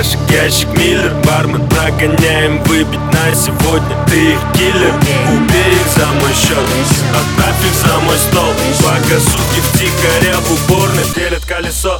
гашек, ящик Миллер. Бармен, прогоняем выпить на сегодня. Ты их киллер, убей их за мой счет, отправь их за мой стол. Пока суки втихаря в уборной делят колесо.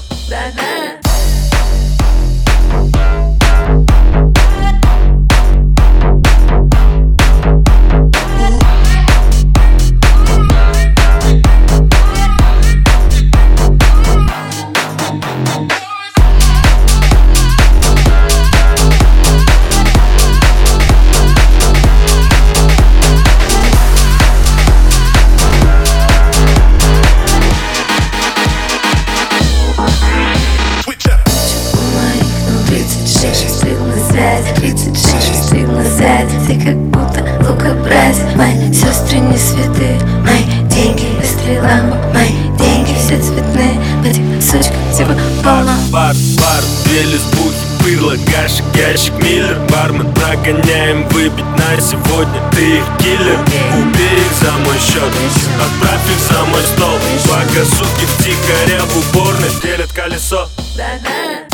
Ты как будто лукобразие. Мои сестры не святые, мои деньги быстрее ламбо, мои деньги все цветные. В этих сучках типа полно. Бар, две лесбухи, пырло, гашек, ящик Миллер. Бармен, прогоняем выпить на сегодня. Ты их киллер, убей их за мой счет, отправь их за мой стол. Пока суки втихаря в уборной делят колесо.